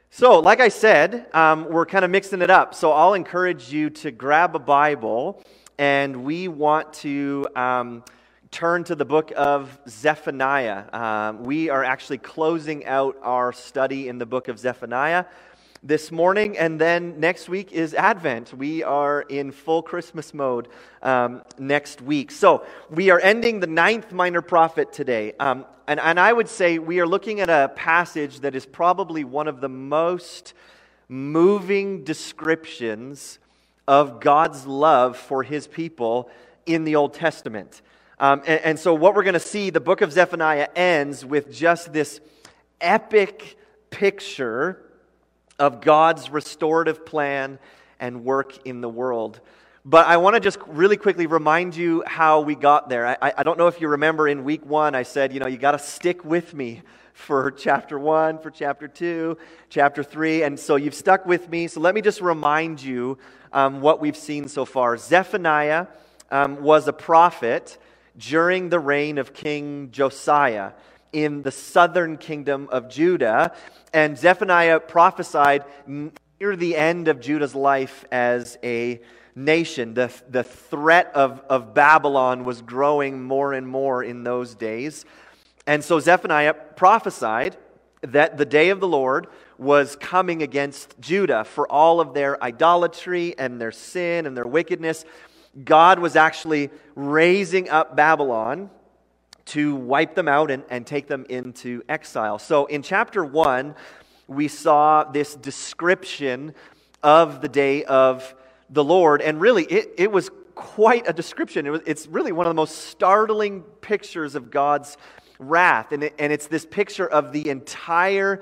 So, like I said, we're kind of mixing it up. So I'll encourage you to grab a Bible, and we want to turn to the book of Zephaniah. We are actually closing out our study in the book of Zephaniah this morning, and then next week is Advent. We are in full Christmas mode next week. So we are ending the 9th minor prophet today. And I would say we are looking at a passage that is probably one of the most moving descriptions of God's love for His people in the Old Testament. And so what we're going to see, the book of Zephaniah ends with just this epic picture of God's restorative plan and work in the world. But I want to just really quickly remind you how we got there. I don't know if you remember in week 1, I said, you got to stick with me for chapter 1, for chapter 2, chapter 3. And so you've stuck with me. So let me just remind you what we've seen so far. Zephaniah was a prophet during the reign of King Josiah in the southern kingdom of Judah. And Zephaniah prophesied near the end of Judah's life as a nation. The threat of Babylon was growing more and more in those days. And so Zephaniah prophesied that the day of the Lord was coming against Judah for all of their idolatry and their sin and their wickedness. God was actually raising up Babylon to wipe them out and take them into exile. So in chapter 1, we saw this description of the day of the Lord, and really it was quite a description. It's really one of the most startling pictures of God's wrath, and it's this picture of the entire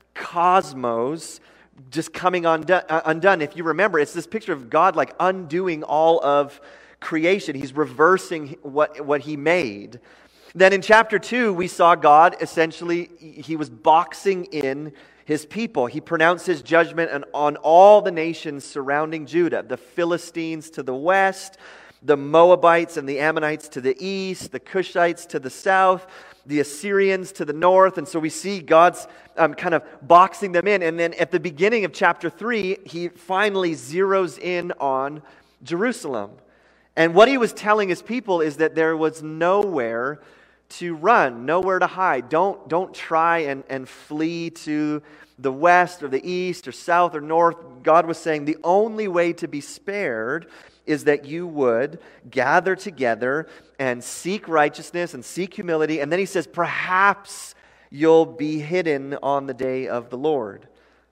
cosmos just coming undone. If you remember, it's this picture of God like undoing all of creation. He's reversing what He made. Then in chapter 2, we saw God essentially, He was boxing in His people. He pronounced His judgment on all the nations surrounding Judah, the Philistines to the west, the Moabites and the Ammonites to the east, the Cushites to the south, the Assyrians to the north. And so we see God's kind of boxing them in. And then at the beginning of chapter 3, He finally zeroes in on Jerusalem. And what He was telling His people is that there was nowhere to run, nowhere to hide. Don't try and flee to the west or the east or south or north. God was saying the only way to be spared is that you would gather together and seek righteousness and seek humility. And then He says, perhaps you'll be hidden on the day of the Lord.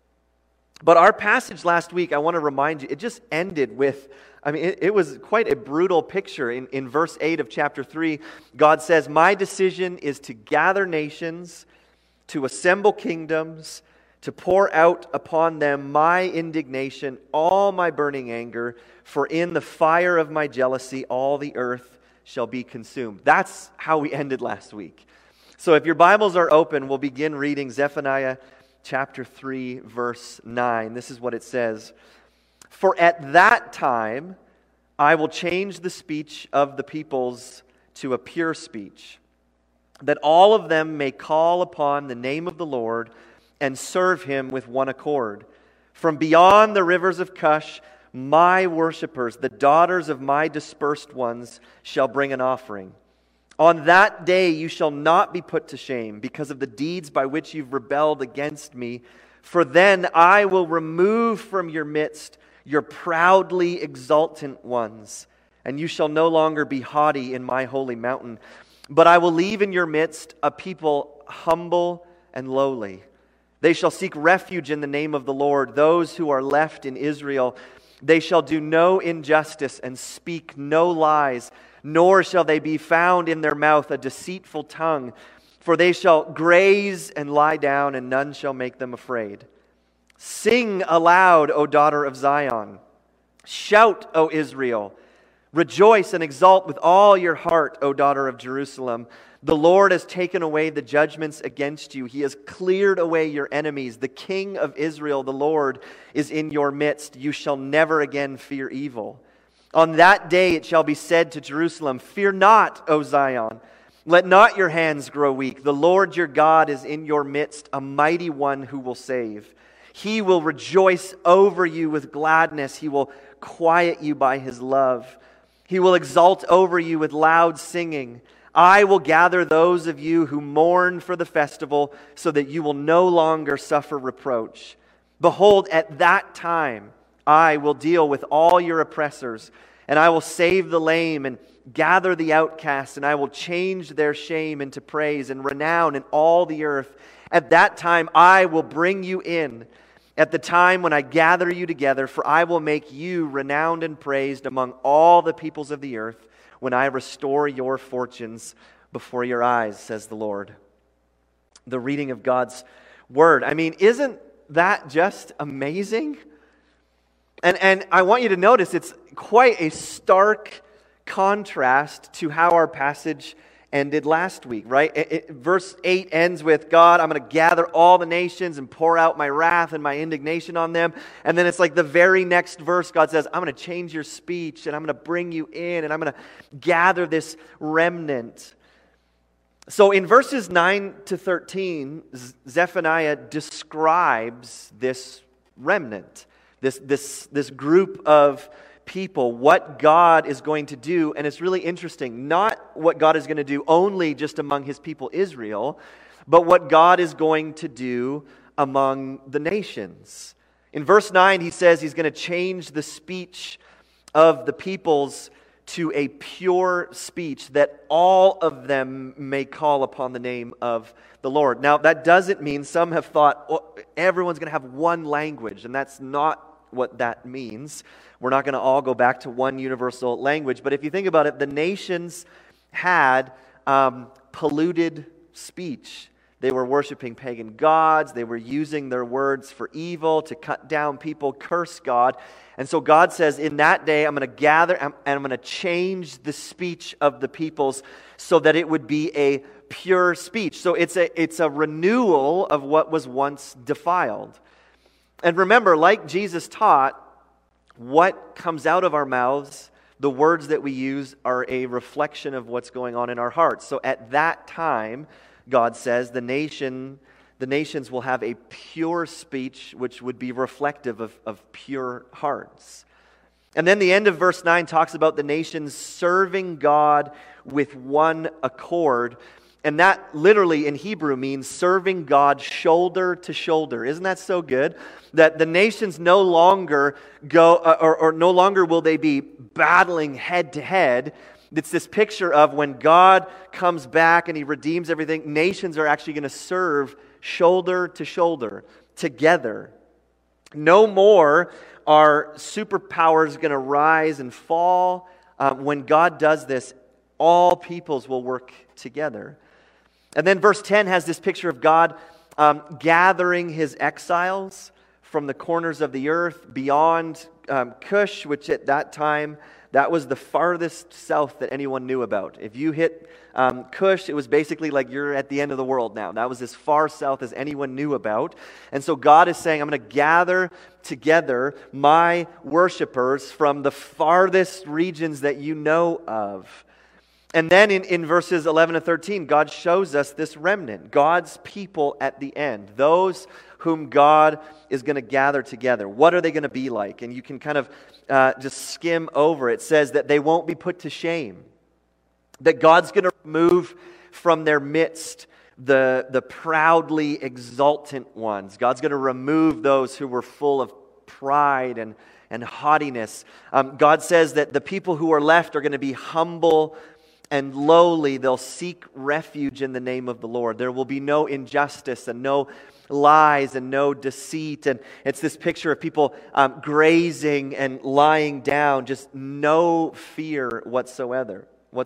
But our passage last week, I want to remind you, it just ended with, it was quite a brutal picture. In verse 8 of chapter 3, God says, my decision is to gather nations, to assemble kingdoms, to pour out upon them my indignation, all my burning anger, for in the fire of my jealousy all the earth shall be consumed. That's how we ended last week. So if your Bibles are open, we'll begin reading Zephaniah chapter 3, verse 9. This is what it says. For at that time I will change the speech of the peoples to a pure speech, that all of them may call upon the name of the Lord and serve Him with one accord. From beyond the rivers of Cush, my worshipers, the daughters of my dispersed ones, shall bring an offering. On that day you shall not be put to shame because of the deeds by which you've rebelled against me. For then I will remove from your midst your proudly exultant ones, and you shall no longer be haughty in my holy mountain. But I will leave in your midst a people humble and lowly. They shall seek refuge in the name of the Lord, those who are left in Israel. They shall do no injustice and speak no lies, nor shall they be found in their mouth a deceitful tongue. For they shall graze and lie down, and none shall make them afraid. Sing aloud, O daughter of Zion. Shout, O Israel. Rejoice and exult with all your heart, O daughter of Jerusalem. The Lord has taken away the judgments against you. He has cleared away your enemies. The King of Israel, the Lord, is in your midst. You shall never again fear evil. On that day it shall be said to Jerusalem, fear not, O Zion. Let not your hands grow weak. The Lord your God is in your midst, a mighty one who will save. He will rejoice over you with gladness. He will quiet you by his love. He will exult over you with loud singing. I will gather those of you who mourn for the festival so that you will no longer suffer reproach. Behold, at that time I will deal with all your oppressors, and I will save the lame and gather the outcasts, and I will change their shame into praise and renown in all the earth. At that time I will bring you in, at the time when I gather you together, for I will make you renowned and praised among all the peoples of the earth, when I restore your fortunes before your eyes, says the Lord. The reading of God's word. I mean, isn't that just amazing? And I want you to notice it's quite a stark contrast to how our passage ended last week, right? Verse 8 ends with, God, I'm going to gather all the nations and pour out my wrath and my indignation on them. And then it's like the very next verse, God says, I'm going to change your speech and I'm going to bring you in and I'm going to gather this remnant. So in verses 9 to 13, Zephaniah describes this remnant, this group of people, what God is going to do. And it's really interesting, not what God is going to do only just among his people Israel, but what God is going to do among the nations. In verse 9, he says he's going to change the speech of the peoples to a pure speech, that all of them may call upon the name of the Lord. Now, that doesn't mean, some have thought, oh, everyone's going to have one language, and that's not what that means. We're not going to all go back to one universal language. But if you think about it, the nations had polluted speech. They were worshiping pagan gods. They were using their words for evil, to cut down people, curse God. And so God says, in that day, I'm going to gather and I'm going to change the speech of the peoples so that it would be a pure speech. So it's a renewal of what was once defiled. And remember, like Jesus taught, what comes out of our mouths, the words that we use, are a reflection of what's going on in our hearts. So at that time, God says, the nations will have a pure speech, which would be reflective of pure hearts. And then the end of verse 9 talks about the nations serving God with one accord. And that literally in Hebrew means serving God shoulder to shoulder. Isn't that so good? That the nations no longer go, or no longer will they be battling head to head. It's this picture of when God comes back and he redeems everything, nations are actually going to serve shoulder to shoulder together. No more are superpowers going to rise and fall. When God does this, all peoples will work together. And then verse 10 has this picture of God gathering his exiles from the corners of the earth beyond Cush, which at that time, that was the farthest south that anyone knew about. If you hit Cush, it was basically like you're at the end of the world now. That was as far south as anyone knew about. And so God is saying, I'm going to gather together my worshipers from the farthest regions that you know of. And then in verses 11 and 13, God shows us this remnant, God's people at the end, those whom God is going to gather together. What are they going to be like? And you can kind of just skim over. It says that they won't be put to shame, that God's going to remove from their midst the proudly exultant ones. God's going to remove those who were full of pride and haughtiness. God says that the people who are left are going to be humble and lowly. They'll seek refuge in the name of the Lord. There will be no injustice and no lies and no deceit. And it's this picture of people grazing and lying down, just no fear whatsoever.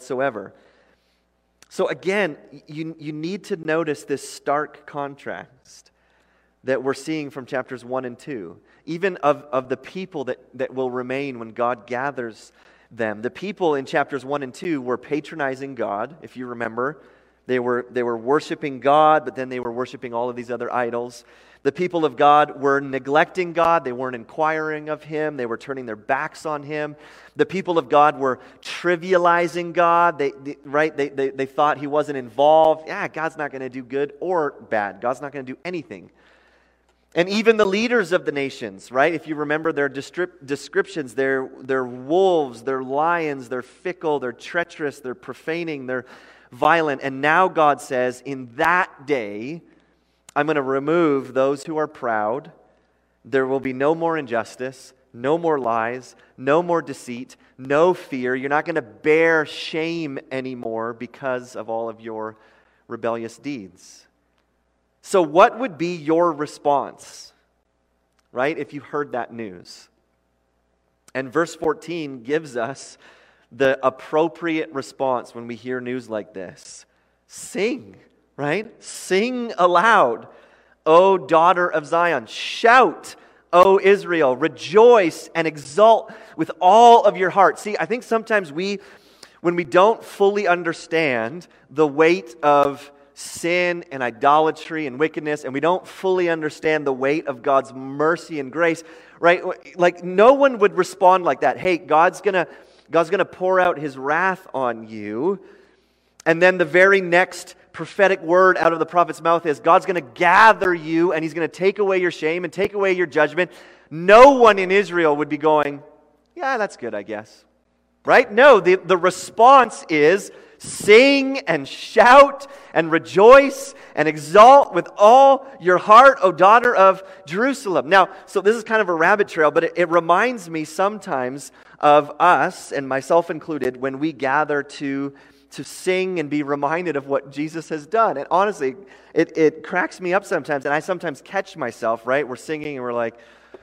So again, you need to notice this stark contrast that we're seeing from chapters 1 and 2, even of the people that will remain when God gathers them. The people in chapters 1 and 2 were patronizing God, if you remember. They were worshiping God, but then they were worshiping all of these other idols. The people of God were neglecting God. They weren't inquiring of Him. They were turning their backs on Him. The people of God were trivializing God. They thought He wasn't involved. Yeah, God's not going to do good or bad. God's not going to do anything. And even the leaders of the nations, right? If you remember their descriptions, they're wolves, they're lions, they're fickle, they're treacherous, they're profaning, they're violent. And now God says, in that day, I'm going to remove those who are proud. There will be no more injustice, no more lies, no more deceit, no fear. You're not going to bear shame anymore because of all of your rebellious deeds. So what would be your response, right, if you heard that news? And verse 14 gives us the appropriate response when we hear news like this. Sing. Right? Sing aloud, O daughter of Zion. Shout, O Israel. Rejoice and exult with all of your heart. See, I think sometimes when we don't fully understand the weight of sin and idolatry and wickedness, and we don't fully understand the weight of God's mercy and grace, right? Like no one would respond like that. Hey, God's gonna pour out His wrath on you, and then the very next prophetic word out of the prophet's mouth is God's going to gather you and He's going to take away your shame and take away your judgment. No one in Israel would be going, yeah, that's good, I guess. Right? No, the response is sing and shout and rejoice and exult with all your heart, O daughter of Jerusalem. Now, so this is kind of a rabbit trail, but it reminds me sometimes of us, and myself included, when we gather to sing and be reminded of what Jesus has done. And honestly, it cracks me up sometimes, and I sometimes catch myself, right? We're singing and we're like,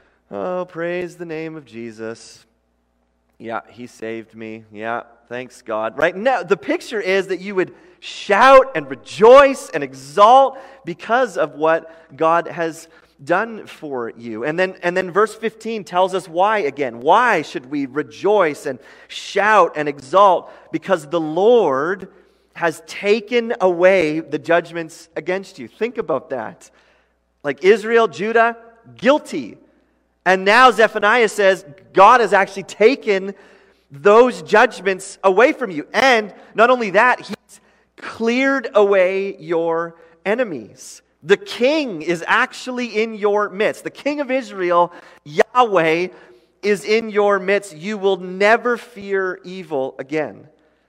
oh, praise the name of Jesus. Yeah, He saved me. Yeah, thanks God. Right now, the picture is that you would shout and rejoice and exalt because of what God has done for you. And then verse 15 tells us why again. Why should we rejoice and shout and exult? Because the Lord has taken away the judgments against you. Think about that. Like Israel, Judah, guilty. And now Zephaniah says God has actually taken those judgments away from you. And not only that, He's cleared away your enemies. The king is actually in your midst. The king of Israel, Yahweh, is in your midst. You will never fear evil again.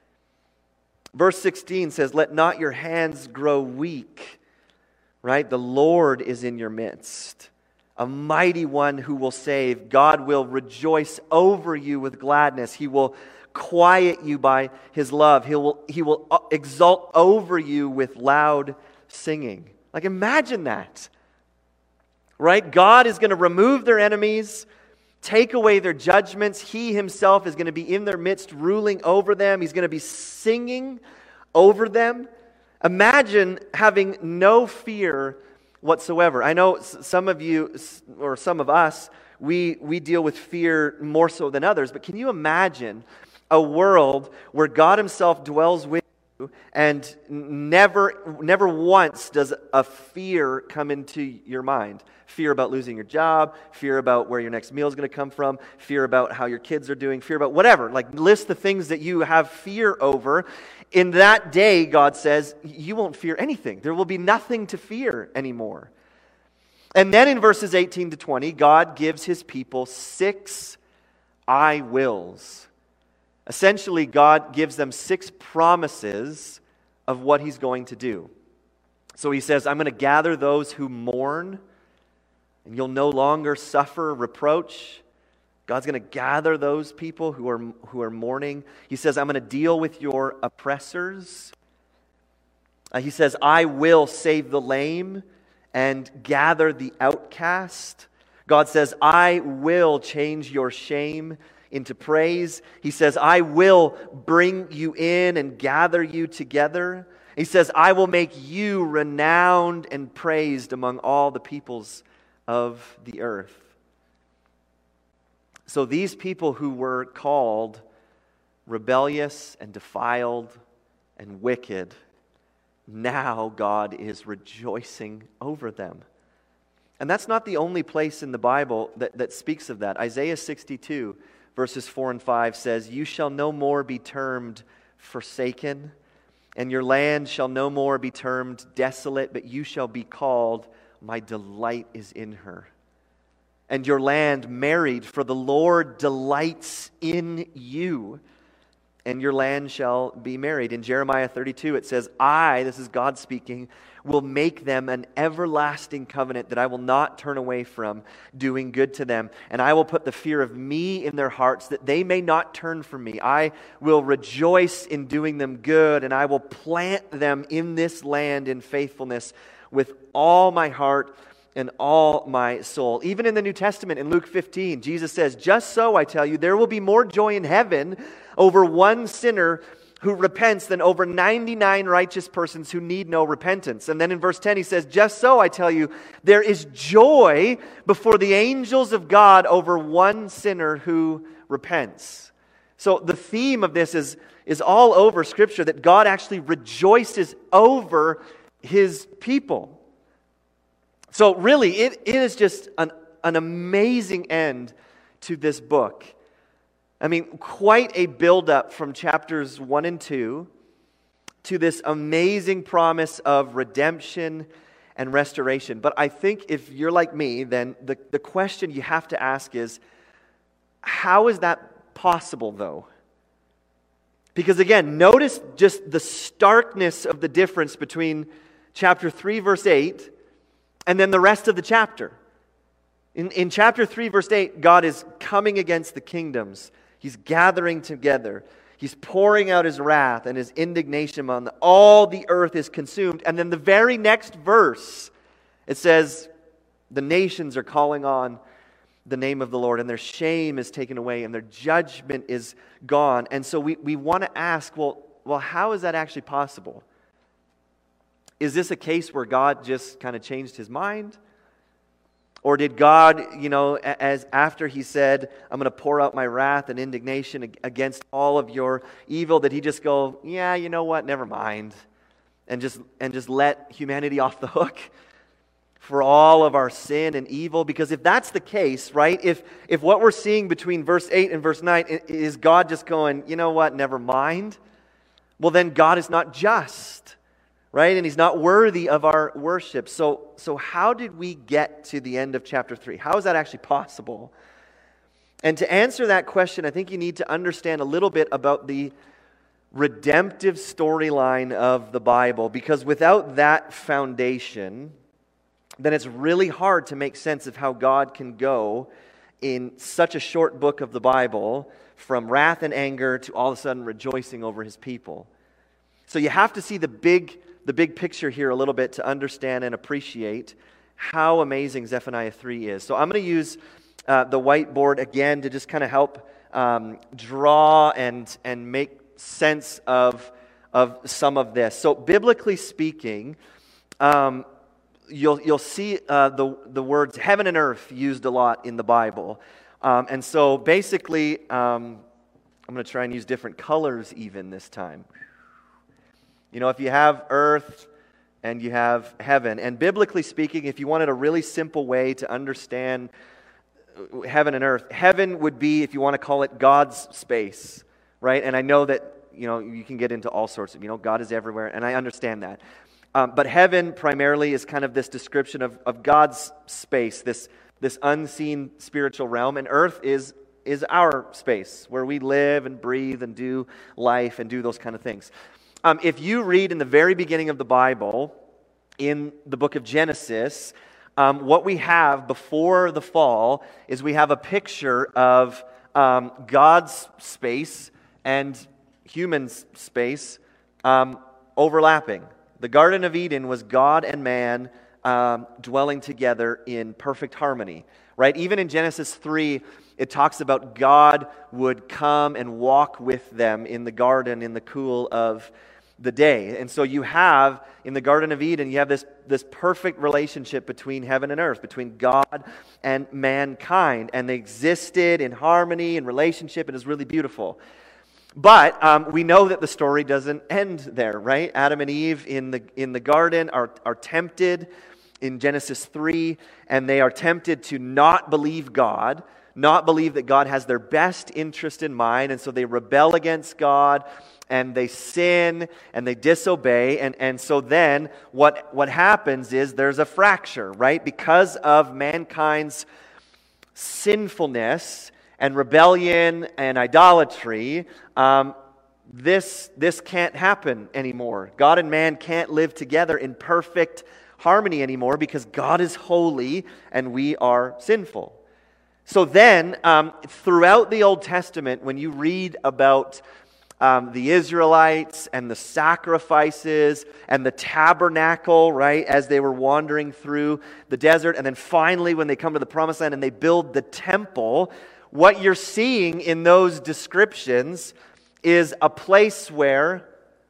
Verse 16 says, let not your hands grow weak. Right? The Lord is in your midst. A mighty one who will save. God will rejoice over you with gladness. He will quiet you by His love. He will exult over you with loud singing. Like imagine that, right? God is going to remove their enemies, take away their judgments. He Himself is going to be in their midst, ruling over them. He's going to be singing over them. Imagine having no fear whatsoever. I know some of you, or some of us, we deal with fear more so than others, but can you imagine a world where God Himself dwells with you and never once does a fear come into your mind? Fear about losing your job, fear about where your next meal is going to come from, fear about how your kids are doing, fear about whatever. Like list the things that you have fear over. In that day, God says, you won't fear anything. There will be nothing to fear anymore. And then in verses 18 to 20, God gives His people 6 I wills. Essentially, God gives them 6 promises of what He's going to do. So He says, I'm going to gather those who mourn, and you'll no longer suffer reproach. God's going to gather those people who are mourning. He says, I'm going to deal with your oppressors. He says, I will save the lame and gather the outcast. God says, I will change your shame into praise. He says, I will bring you in and gather you together. He says, I will make you renowned and praised among all the peoples of the earth. So these people who were called rebellious and defiled and wicked, now God is rejoicing over them. And that's not the only place in the Bible that speaks of that. Isaiah 62, verses 4 and 5 says, "You shall no more be termed forsaken, and your land shall no more be termed desolate, but you shall be called, my delight is in her. And your land married, for the Lord delights in you. And your land shall be married." In Jeremiah 32, it says, "I," this is God speaking, "will make them an everlasting covenant that I will not turn away from, doing good to them. And I will put the fear of me in their hearts, that they may not turn from me. I will rejoice in doing them good, and I will plant them in this land in faithfulness with all my heart and all my soul." Even in the New Testament, in Luke 15, Jesus says, "Just so, I tell you, there will be more joy in heaven over one sinner who repents than over 99 righteous persons who need no repentance." And then in verse 10 he says, "Just so, I tell you, there is joy before the angels of God over one sinner who repents." So the theme of this is all over Scripture, that God actually rejoices over His people. So really, it is just an amazing end to this book. I mean, quite a build-up from chapters 1 and 2 to this amazing promise of redemption and restoration. But I think if you're like me, then the question you have to ask is, how is that possible, though? Because again, notice just the starkness of the difference between chapter 3, verse 8, and then the rest of the chapter. In chapter 3, verse 8, God is coming against the kingdoms. He's gathering together. He's pouring out His wrath and His indignation on all the earth is consumed. And then the very next verse, it says, the nations are calling on the name of the Lord, and their shame is taken away, and their judgment is gone. And so we want to ask, well, how is that actually possible? Is this a case where God just kind of changed His mind? Or did God, as after He said, "I'm going to pour out my wrath and indignation against all of your evil," did He just go, "Yeah, you know what, never mind," and just let humanity off the hook for all of our sin and evil? Because if that's the case, right, if what we're seeing between verse 8 and verse 9 is God just going, "You know what, never mind," well then God is not just. Right? And He's not worthy of our worship. So how did we get to the end of chapter 3? How is that actually possible? And to answer that question, I think you need to understand a little bit about the redemptive storyline of the Bible. Because without that foundation, then it's really hard to make sense of how God can go in such a short book of the Bible from wrath and anger to all of a sudden rejoicing over His people. So you have to see the big picture here a little bit to understand and appreciate how amazing Zephaniah 3 is. So I'm going to use the whiteboard again to just kind of help draw and make sense of some of this. So biblically speaking, you'll see the words heaven and earth used a lot in the Bible. And so basically, I'm going to try and use different colors even this time. If you have earth and you have heaven, and biblically speaking, if you wanted a really simple way to understand heaven and earth, heaven would be, if you want to call it, God's space, right? And I know that, you can get into all sorts of, God is everywhere, and I understand that. But heaven primarily is kind of this description of God's space, this unseen spiritual realm, and earth is our space, where we live and breathe and do life and do those kind of things. If you read in the very beginning of the Bible, in the book of Genesis, what we have before the fall is we have a picture of God's space and human's space overlapping. The Garden of Eden was God and man dwelling together in perfect harmony, right? Even in Genesis 3, it talks about God would come and walk with them in the garden in the cool of the day. And so you have, in the Garden of Eden, you have this perfect relationship between heaven and earth, between God and mankind. And they existed in harmony and relationship, and it's really beautiful. But we know that the story doesn't end there, right? Adam and Eve in the garden are tempted in Genesis 3, and they are tempted to not believe God, not believe that God has their best interest in mind, and so they rebel against God, and they sin, and they disobey, and so then what happens is there's a fracture, right? Because of mankind's sinfulness and rebellion and idolatry, this can't happen anymore. God and man can't live together in perfect harmony anymore because God is holy and we are sinful. So then, throughout the Old Testament, when you read about the Israelites and the sacrifices and the tabernacle, right, as they were wandering through the desert, and then finally when they come to the Promised Land and they build the temple, what you're seeing in those descriptions is a place where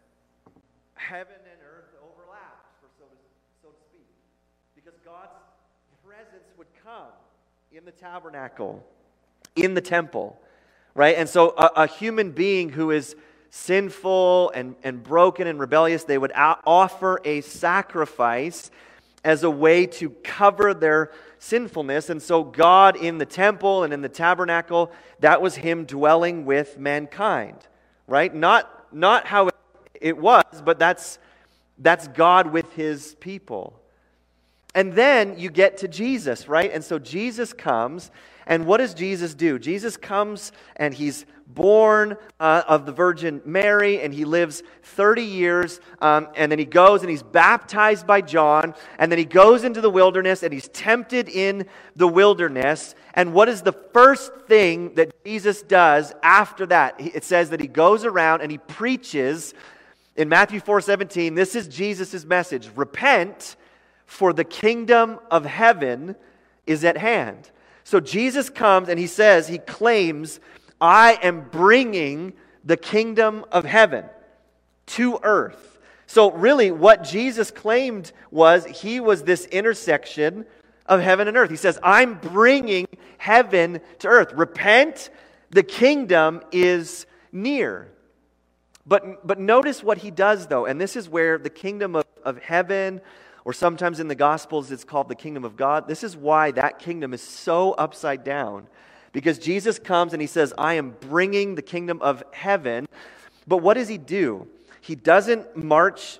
heaven and earth overlapped, so to speak. Because God's presence would come in the tabernacle, in the temple, right? And so a human being who is sinful and broken and rebellious, they would offer a sacrifice as a way to cover their sinfulness. And so God in the temple and in the tabernacle, that was Him dwelling with mankind, right? Not how it was, but that's God with His people. And then you get to Jesus, right? And so Jesus comes, and what does Jesus do? Jesus comes and He's born of the Virgin Mary, and He lives 30 years, and then He goes and He's baptized by John, and then He goes into the wilderness, and He's tempted in the wilderness. And what is the first thing that Jesus does after that? It says that He goes around and He preaches. In Matthew 4:17, this is Jesus' message: repent, for the kingdom of heaven is at hand. So Jesus comes and He says, He claims, I am bringing the kingdom of heaven to earth. So really what Jesus claimed was He was this intersection of heaven and earth. He says, I'm bringing heaven to earth. Repent, the kingdom is near. But notice what He does though, and this is where the kingdom of heaven, or sometimes in the Gospels it's called the kingdom of God. This is why that kingdom is so upside down. Because Jesus comes and He says, I am bringing the kingdom of heaven. But what does He do? He doesn't march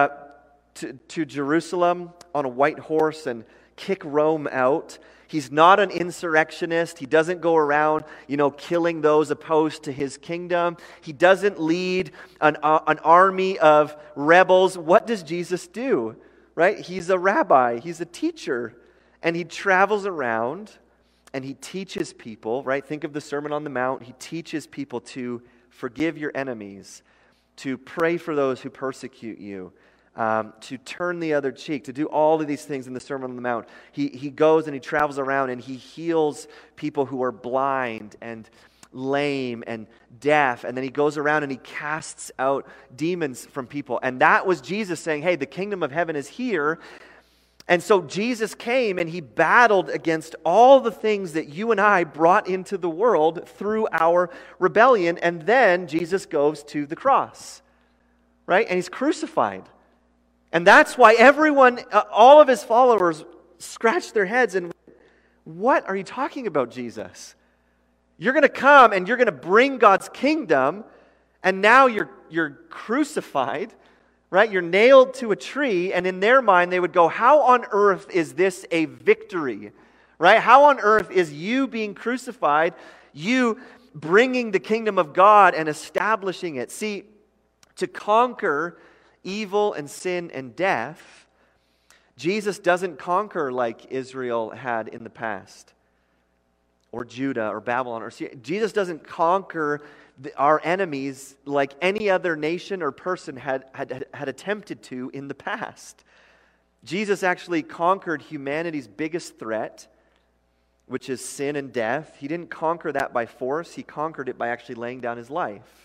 to Jerusalem on a white horse and kick Rome out. He's not an insurrectionist. He doesn't go around, killing those opposed to His kingdom. He doesn't lead an army of rebels. What does Jesus do? Right? He's a rabbi. He's a teacher. And He travels around and He teaches people, right? Think of the Sermon on the Mount. He teaches people to forgive your enemies, to pray for those who persecute you, to turn the other cheek, to do all of these things in the Sermon on the Mount. He goes and He travels around and He heals people who are blind and lame and deaf, and then He goes around and He casts out demons from people. And that was Jesus saying, hey, the kingdom of heaven is here. And so Jesus came and He battled against all the things that you and I brought into the world through our rebellion. And then Jesus goes to the cross, right? And He's crucified. And that's why everyone, all of His followers, scratched their heads and, what are you talking about, Jesus? You're going to come and you're going to bring God's kingdom, and now you're crucified, right? You're nailed to a tree, and in their mind they would go, how on earth is this a victory, right? How on earth is you being crucified, you bringing the kingdom of God and establishing it? See, to conquer evil and sin and death, Jesus doesn't conquer like Israel had in the past, or Judah, or Babylon, or Syria. Jesus doesn't conquer our enemies like any other nation or person had attempted to in the past. Jesus actually conquered humanity's biggest threat, which is sin and death. He didn't conquer that by force. He conquered it by actually laying down His life,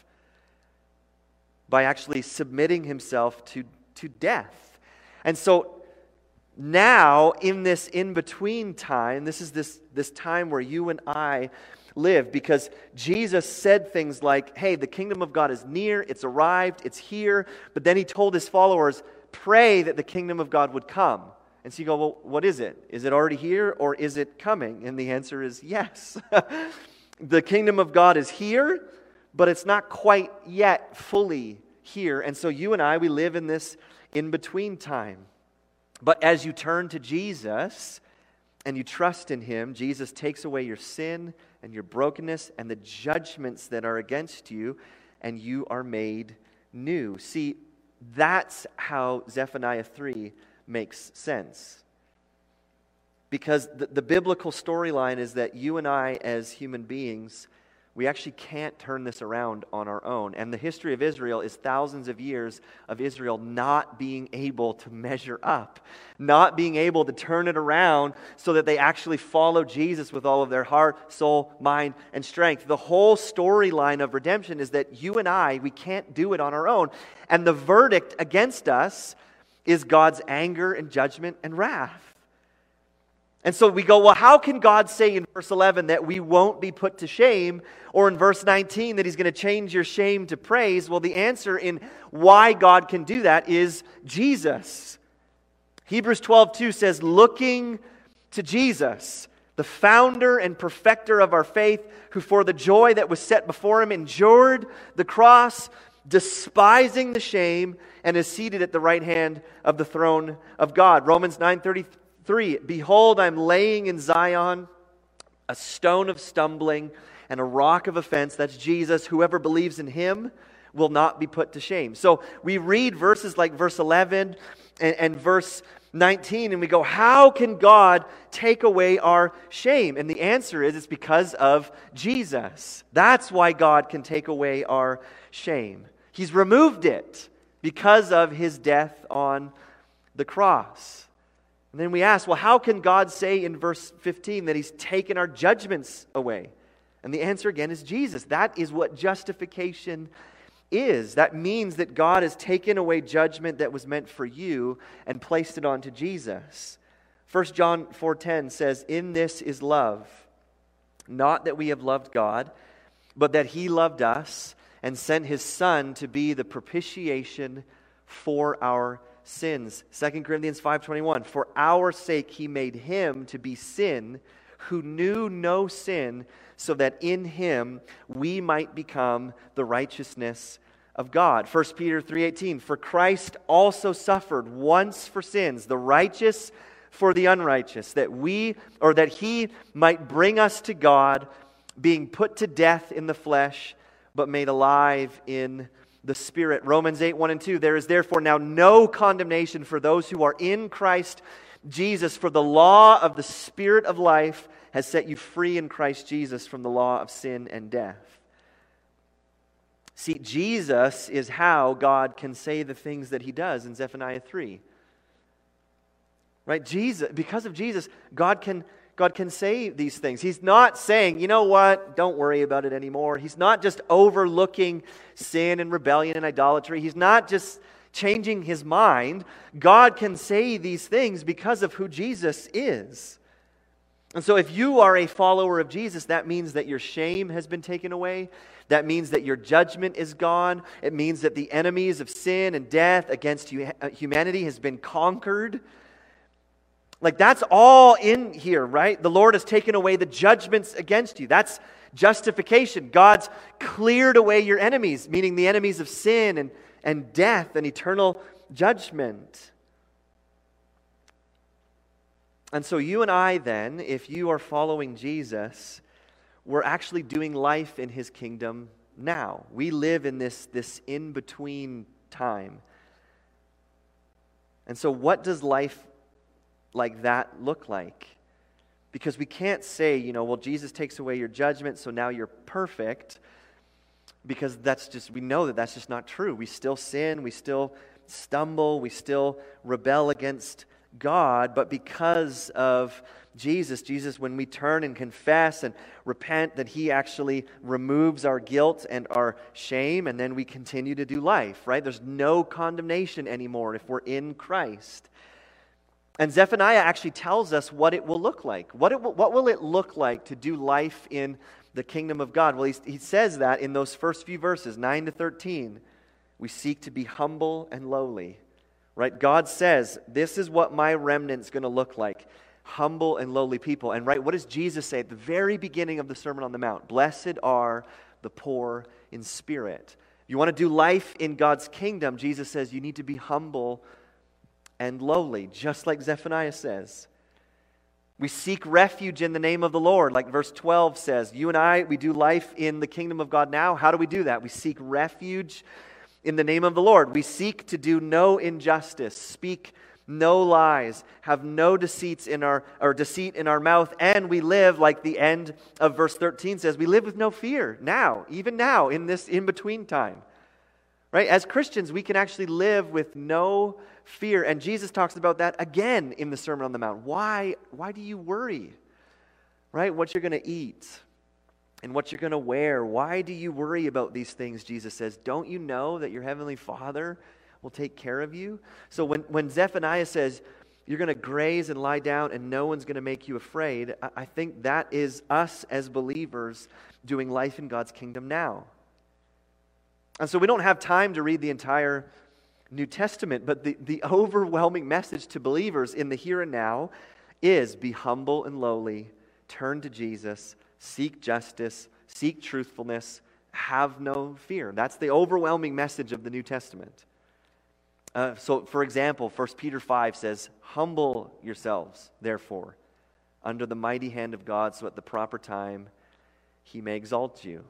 by actually submitting Himself to death. And so now, in this in-between time, this is this time where you and I live, because Jesus said things like, hey, the kingdom of God is near, it's arrived, it's here. But then He told His followers, pray that the kingdom of God would come. And so you go, well, what is it? Is it already here or is it coming? And the answer is yes. The kingdom of God is here, but it's not quite yet fully here. And so you and I, we live in this in-between time. But as you turn to Jesus and you trust in Him, Jesus takes away your sin and your brokenness and the judgments that are against you, and you are made new. See, that's how Zephaniah 3 makes sense. Because the biblical storyline is that you and I, as human beings, we actually can't turn this around on our own. And the history of Israel is thousands of years of Israel not being able to measure up, not being able to turn it around so that they actually follow Jesus with all of their heart, soul, mind, and strength. The whole storyline of redemption is that you and I, we can't do it on our own. And the verdict against us is God's anger and judgment and wrath. And so we go, well, how can God say in verse 11 that we won't be put to shame, or in verse 19 that He's going to change your shame to praise? Well, the answer in why God can do that is Jesus. Hebrews 12:2 says, looking to Jesus, the founder and perfecter of our faith, who for the joy that was set before Him endured the cross, despising the shame, and is seated at the right hand of the throne of God. Romans 9:33. Behold, I'm laying in Zion a stone of stumbling and a rock of offense. That's Jesus. Whoever believes in Him will not be put to shame. So we read verses like verse 11 and verse 19, and we go, how can God take away our shame? And the answer is, it's because of Jesus. That's why God can take away our shame. He's removed it because of His death on the cross. And then we ask, well, how can God say in verse 15 that He's taken our judgments away? And the answer again is Jesus. That is what justification is. That means that God has taken away judgment that was meant for you and placed it onto Jesus. 1 John 4:10 says, in this is love, not that we have loved God, but that He loved us and sent His Son to be the propitiation for our sins. 2 Corinthians 5:21, for our sake He made Him to be sin who knew no sin, so that in Him we might become the righteousness of God. 1 Peter 3:18, for Christ also suffered once for sins, the righteous for the unrighteous, that He might bring us to God, being put to death in the flesh, but made alive in the Spirit. Romans 8:1 and 2, there is therefore now no condemnation for those who are in Christ Jesus, for the law of the Spirit of life has set you free in Christ Jesus from the law of sin and death. See, Jesus is how God can say the things that He does in Zephaniah 3. Right? Jesus, because of Jesus, God can say these things. He's not saying, you know what, don't worry about it anymore. He's not just overlooking sin and rebellion and idolatry. He's not just changing His mind. God can say these things because of who Jesus is. And so if you are a follower of Jesus, that means that your shame has been taken away. That means that your judgment is gone. It means that the enemies of sin and death against humanity has been conquered. Like, that's all in here, right? The Lord has taken away the judgments against you. That's justification. God's cleared away your enemies, meaning the enemies of sin and death and eternal judgment. And so you and I then, if you are following Jesus, we're actually doing life in His kingdom now. We live in this in-between time. And so what does life like that look like? Because we can't say, well, Jesus takes away your judgment, so now you're perfect. Because we know that that's just not true. We still sin, we still stumble, we still rebel against God. But because of Jesus, when we turn and confess and repent, that He actually removes our guilt and our shame, and then we continue to do life, right? There's no condemnation anymore if we're in Christ. And Zephaniah actually tells us what it will look like. What will it look like to do life in the kingdom of God? Well, he says that in those first few verses, 9 to 13. We seek to be humble and lowly. Right? God says, this is what my remnant's going to look like. Humble and lowly people. And right, what does Jesus say at the very beginning of the Sermon on the Mount? Blessed are the poor in spirit. You want to do life in God's kingdom, Jesus says you need to be humble and lowly, just like Zephaniah says. We seek refuge in the name of the Lord, like verse 12 says. You and I, we do life in the kingdom of God now. How do we do that? We seek refuge in the name of the Lord. We seek to do no injustice, speak no lies, have no deceit in our mouth, and we live, like the end of verse 13 says, we live with no fear now, even now, in this in-between time. Right? As Christians, we can actually live with no fear. And Jesus talks about that again in the Sermon on the Mount. Why do you worry? Right? What you're going to eat and what you're going to wear. Why do you worry about these things? Jesus says, don't you know that your heavenly Father will take care of you? So when Zephaniah says, you're going to graze and lie down and no one's going to make you afraid, I think that is us as believers doing life in God's kingdom now. And so we don't have time to read the entire New Testament, but the overwhelming message to believers in the here and now is be humble and lowly, turn to Jesus, seek justice, seek truthfulness, have no fear. That's the overwhelming message of the New Testament. So, for example, 1 Peter 5 says, humble yourselves, therefore, under the mighty hand of God, so at the proper time He may exalt you.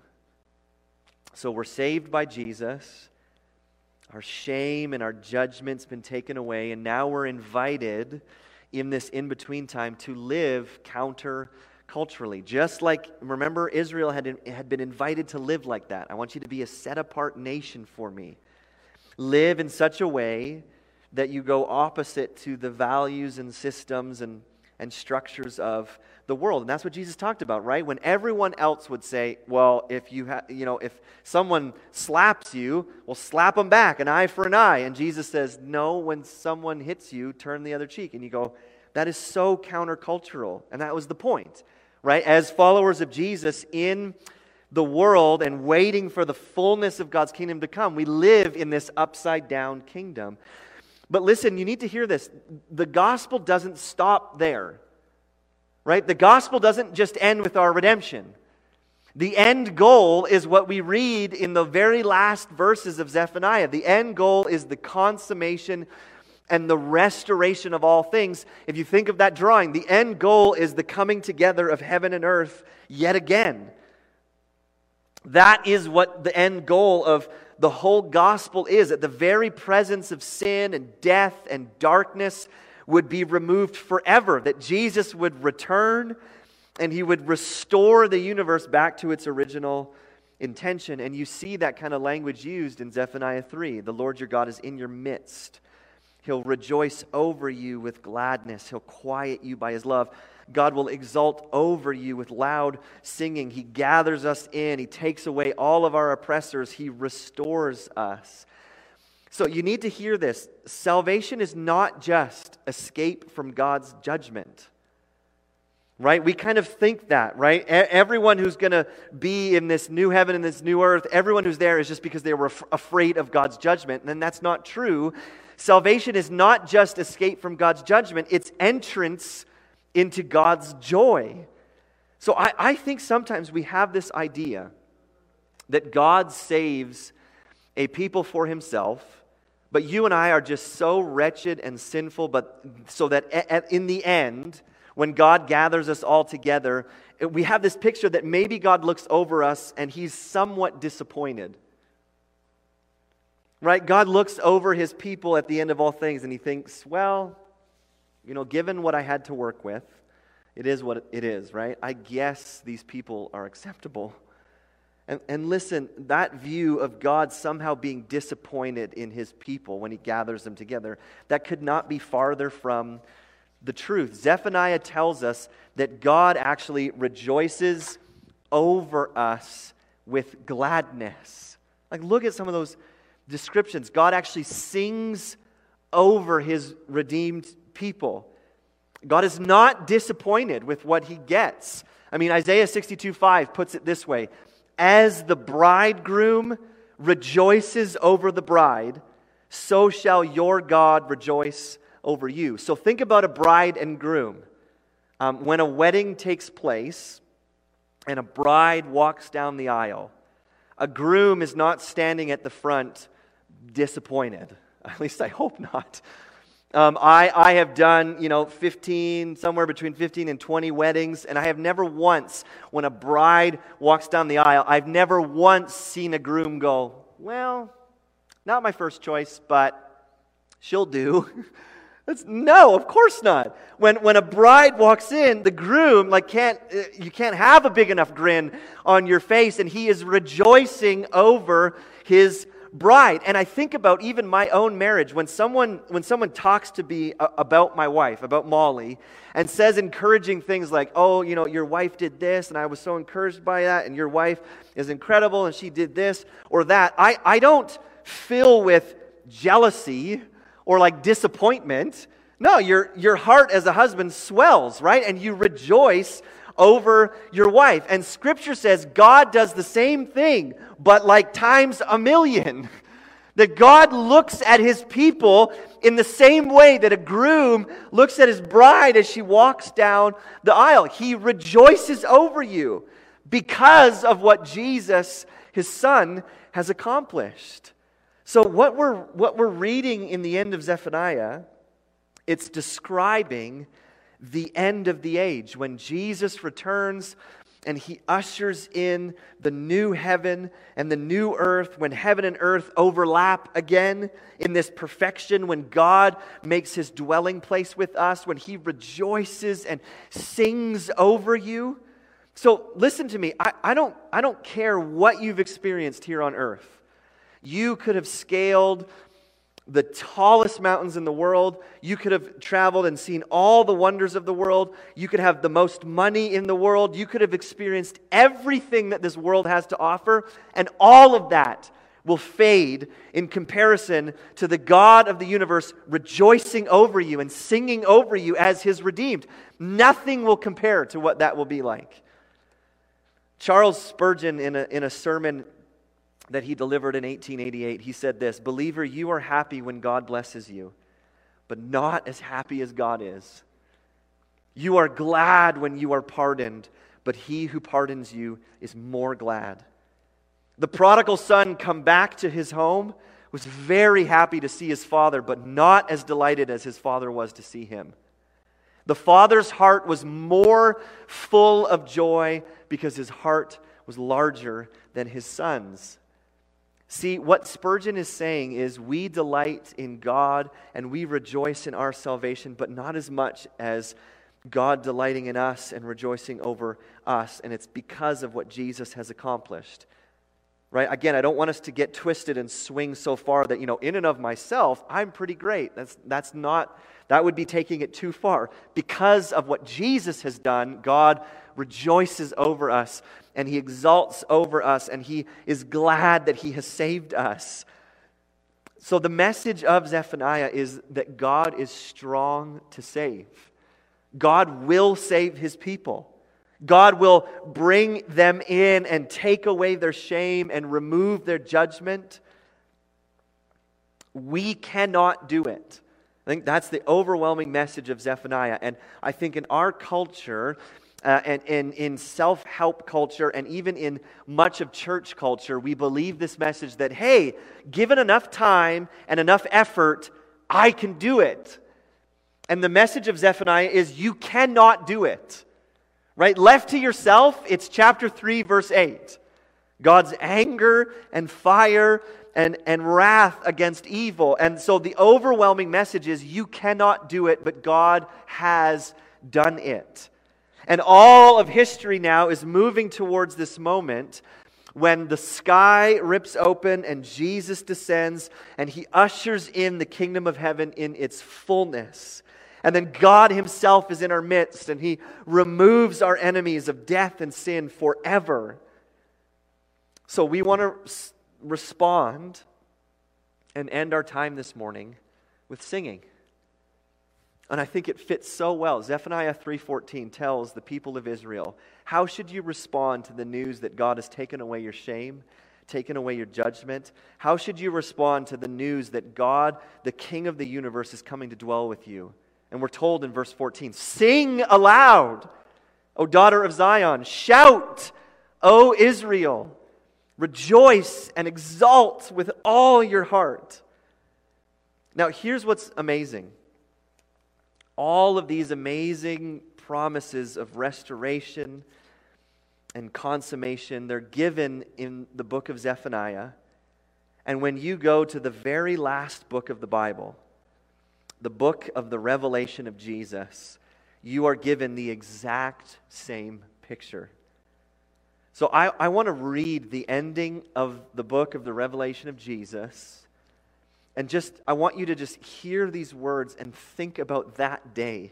So we're saved by Jesus. Our shame and our judgment's been taken away, and now we're invited in this in-between time to live counter-culturally. Just like, remember, Israel had been invited to live like that. I want you to be a set-apart nation for me. Live in such a way that you go opposite to the values and systems and structures of the world. And that's what Jesus talked about, right? When everyone else would say, well, if someone slaps you, well, slap them back, an eye for an eye. And Jesus says, no, when someone hits you, turn the other cheek. And you go, that is so countercultural. And that was the point, right? As followers of Jesus in the world and waiting for the fullness of God's kingdom to come, we live in this upside-down kingdom. But listen, you need to hear this. The gospel doesn't stop there, right? The gospel doesn't just end with our redemption. The end goal is what we read in the very last verses of Zephaniah. The end goal is the consummation and the restoration of all things. If you think of that drawing, the end goal is the coming together of heaven and earth yet again. That is what the end goal of the whole gospel is, that the very presence of sin and death and darkness would be removed forever, that Jesus would return and He would restore the universe back to its original intention. And you see that kind of language used in Zephaniah 3. The Lord your God is in your midst. He'll rejoice over you with gladness. He'll quiet you by His love. God will exult over you with loud singing. He gathers us in. He takes away all of our oppressors. He restores us. So you need to hear this. Salvation is not just escape from God's judgment. Right? We kind of think that, right? Everyone who's going to be in this new heaven and this new earth, everyone who's there is just because they were afraid of God's judgment. And that's not true. Salvation is not just escape from God's judgment. It's entrance into God's joy. So I think sometimes we have this idea that God saves a people for Himself, but you and I are just so wretched and sinful, but so that in the end, when God gathers us all together, we have this picture that maybe God looks over us and He's somewhat disappointed. Right? God looks over His people at the end of all things and He thinks, well, given what I had to work with, it is what it is, right? I guess these people are acceptable. And listen, that view of God somehow being disappointed in His people when He gathers them together, that could not be farther from the truth. Zephaniah tells us that God actually rejoices over us with gladness. Like, look at some of those descriptions. God actually sings over His redeemed people. God is not disappointed with what He gets. I mean, Isaiah 62:5 puts it this way: as the bridegroom rejoices over the bride, so shall your God rejoice over you. So think about a bride and groom. When a wedding takes place and a bride walks down the aisle, a groom is not standing at the front disappointed. At least I hope not. I have done, somewhere between 15 and 20 weddings, and I have never once, when a bride walks down the aisle, I've never once seen a groom go, well, not my first choice, but she'll do. No, of course not. When a bride walks in, the groom you can't have a big enough grin on your face, and he is rejoicing over his bride. And I think about even my own marriage. When someone talks to me about my wife, about Molly, and says encouraging things like, "Oh, your wife did this, and I was so encouraged by that, and your wife is incredible, and she did this or that," I don't fill with jealousy or disappointment. No, your heart as a husband swells, right? And you rejoice over your wife. And Scripture says God does the same thing, but times a million. That God looks at His people in the same way that a groom looks at his bride as she walks down the aisle. He rejoices over you because of what Jesus, His Son, has accomplished. So what we're reading in the end of Zephaniah, it's describing the end of the age, when Jesus returns and He ushers in the new heaven and the new earth, when heaven and earth overlap again in this perfection, when God makes His dwelling place with us, when He rejoices and sings over you. So listen to me, I don't care what you've experienced here on earth. You could have scaled the tallest mountains in the world. You could have traveled and seen all the wonders of the world. You could have the most money in the world. You could have experienced everything that this world has to offer. And all of that will fade in comparison to the God of the universe rejoicing over you and singing over you as His redeemed. Nothing will compare to what that will be like. Charles Spurgeon, in a sermon that he delivered in 1888, he said this: "Believer, you are happy when God blesses you, but not as happy as God is. You are glad when you are pardoned, but He who pardons you is more glad." The prodigal son come back to his home, was very happy to see his father, but not as delighted as his father was to see him. The father's heart was more full of joy because his heart was larger than his son's. See, what Spurgeon is saying is we delight in God and we rejoice in our salvation, but not as much as God delighting in us and rejoicing over us. And it's because of what Jesus has accomplished. Right? Again, I don't want us to get twisted and swing so far that, in and of myself, I'm pretty great. That would be taking it too far. Because of what Jesus has done, God rejoices over us and He exalts over us and He is glad that He has saved us. So the message of Zephaniah is that God is strong to save. God will save His people. God will bring them in and take away their shame and remove their judgment. We cannot do it. I think that's the overwhelming message of Zephaniah. And I think in our culture, and in self-help culture, and even in much of church culture, we believe this message that, hey, given enough time and enough effort, I can do it. And the message of Zephaniah is you cannot do it. Right? Left to yourself, it's chapter 3, verse 8. God's anger and fire and wrath against evil. And so the overwhelming message is you cannot do it, but God has done it. And all of history now is moving towards this moment when the sky rips open and Jesus descends and He ushers in the kingdom of heaven in its fullness. And then God Himself is in our midst and He removes our enemies of death and sin forever. So we want to respond and end our time this morning with singing. And I think it fits so well. Zephaniah 3:14 tells the people of Israel, how should you respond to the news that God has taken away your shame, taken away your judgment? How should you respond to the news that God, the King of the universe, is coming to dwell with you? And we're told in verse 14, sing aloud, O daughter of Zion. Shout, O Israel. Rejoice and exult with all your heart. Now, here's what's amazing. All of these amazing promises of restoration and consummation, they're given in the book of Zephaniah. And when you go to the very last book of the Bible, the book of the Revelation of Jesus, you are given the exact same picture. So I want to read the ending of the book of the Revelation of Jesus. And I want you to just hear these words and think about that day.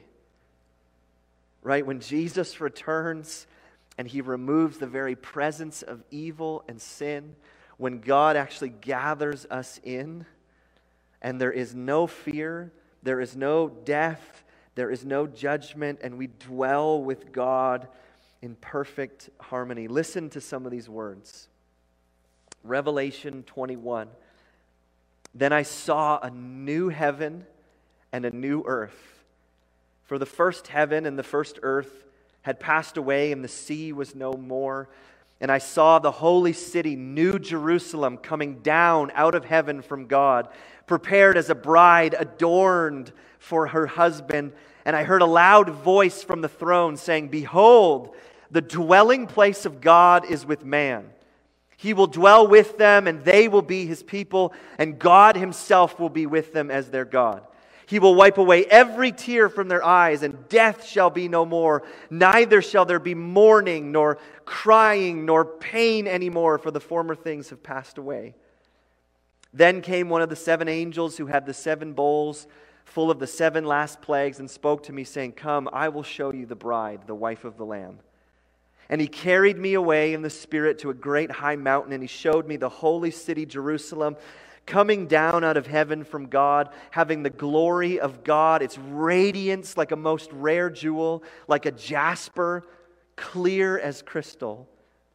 Right? When Jesus returns and He removes the very presence of evil and sin. When God actually gathers us in. And there is no fear. There is no death. There is no judgment. And we dwell with God in perfect harmony. Listen to some of these words. Revelation 21. Then I saw a new heaven and a new earth. For the first heaven and the first earth had passed away, and the sea was no more. And I saw the holy city, New Jerusalem, coming down out of heaven from God, prepared as a bride adorned for her husband. And I heard a loud voice from the throne saying, behold, the dwelling place of God is with man. He will dwell with them, and they will be His people, and God Himself will be with them as their God. He will wipe away every tear from their eyes, and death shall be no more. Neither shall there be mourning, nor crying, nor pain anymore, for the former things have passed away. Then came one of the 7 angels who had the 7 bowls full of the 7 last plagues, and spoke to me, saying, come, I will show you the bride, the wife of the Lamb. And He carried me away in the Spirit to a great high mountain, and He showed me the holy city Jerusalem, coming down out of heaven from God, having the glory of God, its radiance like a most rare jewel, like a jasper, clear as crystal.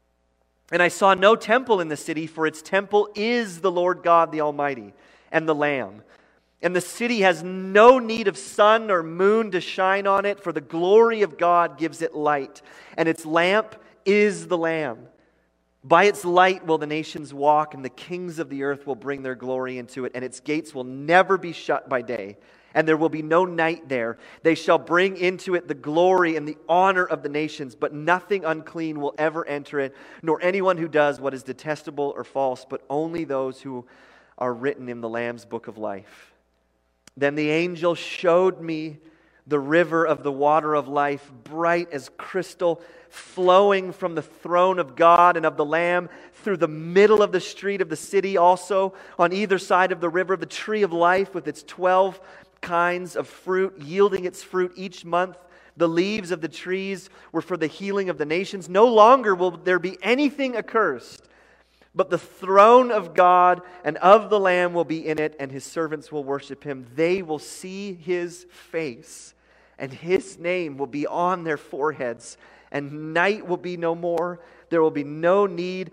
And I saw no temple in the city, for its temple is the Lord God the Almighty and the Lamb. And the city has no need of sun or moon to shine on it, for the glory of God gives it light, and its lamp is the Lamb. By its light will the nations walk, and the kings of the earth will bring their glory into it, and its gates will never be shut by day, and there will be no night there. They shall bring into it the glory and the honor of the nations, but nothing unclean will ever enter it, nor anyone who does what is detestable or false, but only those who are written in the Lamb's book of life. Then the angel showed me the river of the water of life, bright as crystal, flowing from the throne of God and of the Lamb through the middle of the street of the city. Also, on either side of the river, the tree of life with its 12 kinds of fruit, yielding its fruit each month. The leaves of the trees were for the healing of the nations. No longer will there be anything accursed, but the throne of God and of the Lamb will be in it, and His servants will worship Him. They will see His face, and His name will be on their foreheads, and night will be no more. There will be no need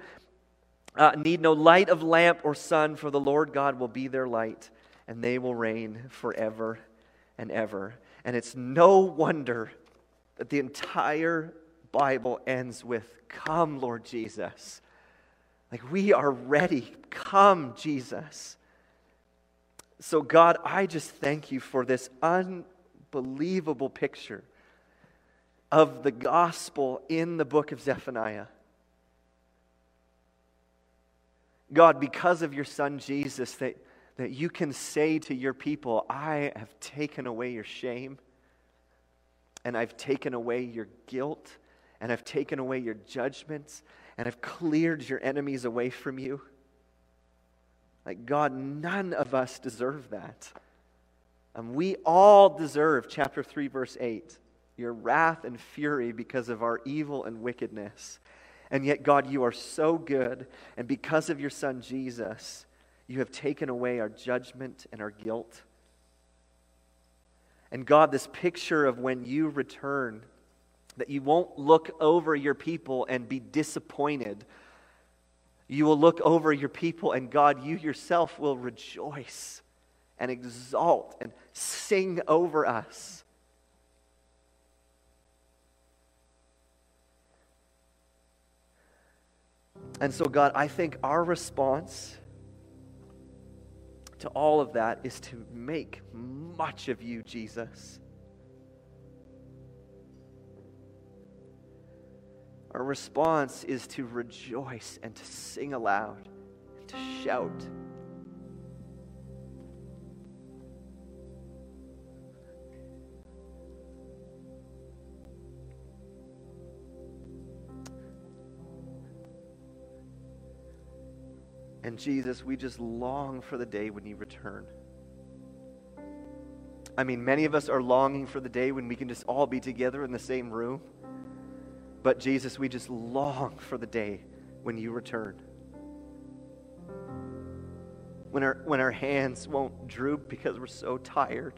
no light of lamp or sun, for the Lord God will be their light, and they will reign forever and ever. And it's no wonder that the entire Bible ends with, come, Lord Jesus. Like, we are ready. Come, Jesus. So God, I just thank You for this unbelievable picture of the gospel in the book of Zephaniah. God, because of Your Son Jesus, that You can say to Your people, I have taken away your shame, and I've taken away your guilt, and I've taken away your judgments, and I've cleared your enemies away from you. Like, God, none of us deserve that. We all deserve, chapter 3, verse 8, Your wrath and fury because of our evil and wickedness. And yet, God, You are so good, and because of Your Son Jesus, You have taken away our judgment and our guilt. And God, this picture of when You return, that You won't look over Your people and be disappointed You will look over your people, and God, you yourself will rejoice and exalt and sing over us. And so, God, I think our response to all of that is to make much of you, Jesus. Our response is to rejoice and to sing aloud and to shout. And Jesus, we just long for the day when you return. I mean, many of us are longing for the day when we can just all be together in the same room. But Jesus, we just long for the day when you return. When our hands won't droop because we're so tired.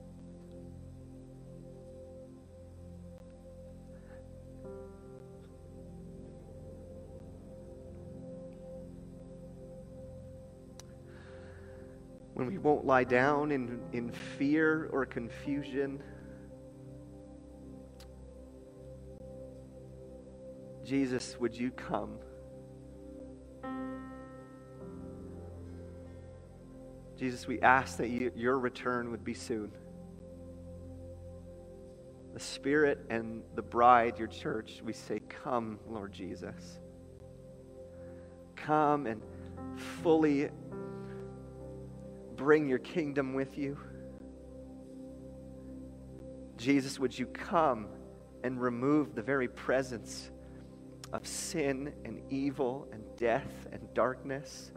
When we won't lie down in fear or confusion. Jesus, would you come? Jesus, we ask that your return would be soon. The Spirit and the bride, your church, we say, come, Lord Jesus. Come and fully bring your kingdom with you. Jesus, would you come and remove the very presence of sin and evil and death and darkness.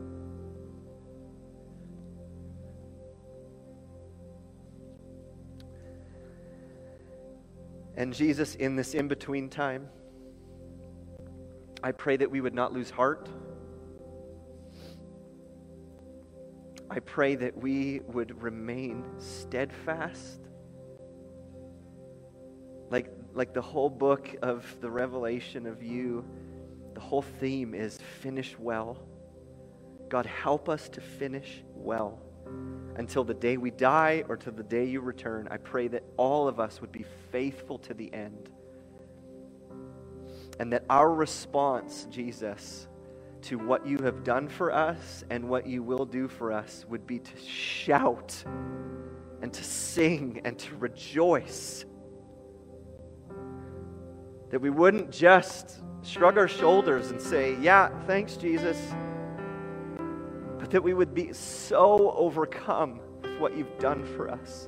And Jesus, in this in-between time, I pray that we would not lose heart. I pray that we would remain steadfast. Like the whole book of the revelation of you, the whole theme is finish well. God, help us to finish well until the day we die or till the day you return. I pray that all of us would be faithful to the end. And that our response, Jesus, to what you have done for us and what you will do for us would be to shout and to sing and to rejoice. That we wouldn't just shrug our shoulders and say, yeah, thanks, Jesus. But that we would be so overcome with what you've done for us.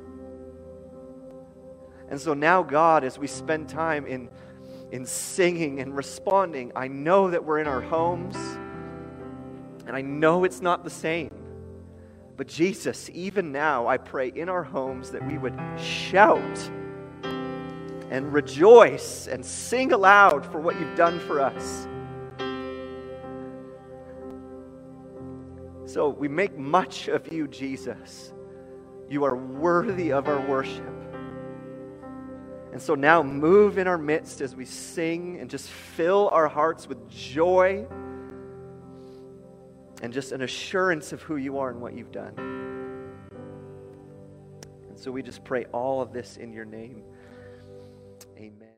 And so now, God, as we spend time in singing and responding, I know that we're in our homes, and I know it's not the same. But Jesus, even now, I pray in our homes that we would shout and rejoice and sing aloud for what you've done for us. So we make much of you, Jesus. You are worthy of our worship. And so now move in our midst as we sing and just fill our hearts with joy and just an assurance of who you are and what you've done. And so we just pray all of this in your name. Amen.